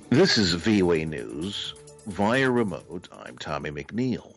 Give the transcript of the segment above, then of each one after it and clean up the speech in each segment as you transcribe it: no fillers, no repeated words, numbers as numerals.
This is VOA News. Via remote, I'm Tommy McNeil.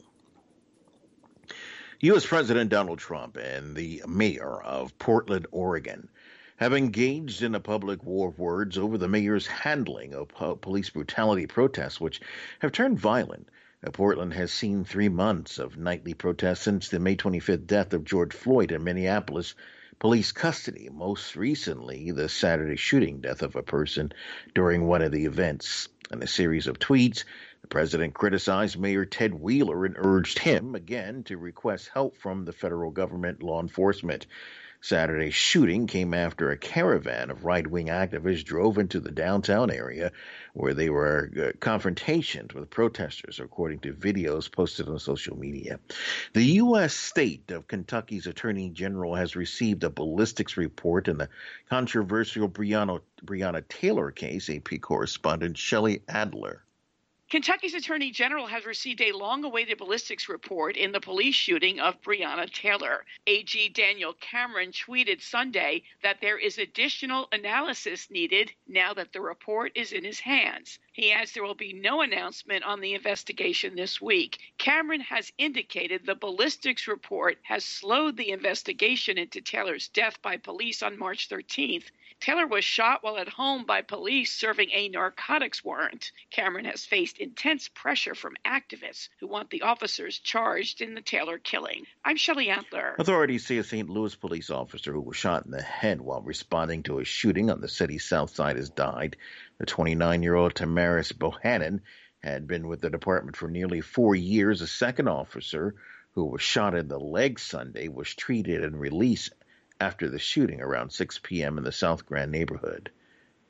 U.S. President Donald Trump and the mayor of Portland, Oregon, have engaged in a public war of words over the mayor's handling of police brutality protests, which have turned violent. Portland has seen 3 months of nightly protests since the May 25th death of George Floyd in Minneapolis police custody, most recently the Saturday shooting death of a person during one of the events. In a series of tweets, the president criticized Mayor Ted Wheeler and urged him again to request help from the federal government law enforcement. Saturday's shooting came after a caravan of right-wing activists drove into the downtown area where they were confrontations with protesters, according to videos posted on social media. The U.S. state of Kentucky's attorney general has received a ballistics report in the controversial Breonna Taylor case. AP correspondent Shelley Adler. Kentucky's Attorney General has received a long-awaited ballistics report in the police shooting of Breonna Taylor. AG Daniel Cameron tweeted Sunday that there is additional analysis needed now that the report is in his hands. He adds there will be no announcement on the investigation this week. Cameron has indicated the ballistics report has slowed the investigation into Taylor's death by police on March 13th. Taylor was shot while at home by police serving a narcotics warrant. Cameron has faced intense pressure from activists who want the officers charged in the Taylor killing. I'm Shelley Adler. Authorities say a St. Louis police officer who was shot in the head while responding to a shooting on the city's south side has died. The 29-year-old Tamaris Bohannon had been with the department for nearly 4 years. A second officer who was shot in the leg Sunday was treated and released after the shooting around 6 p.m. in the South Grand neighborhood.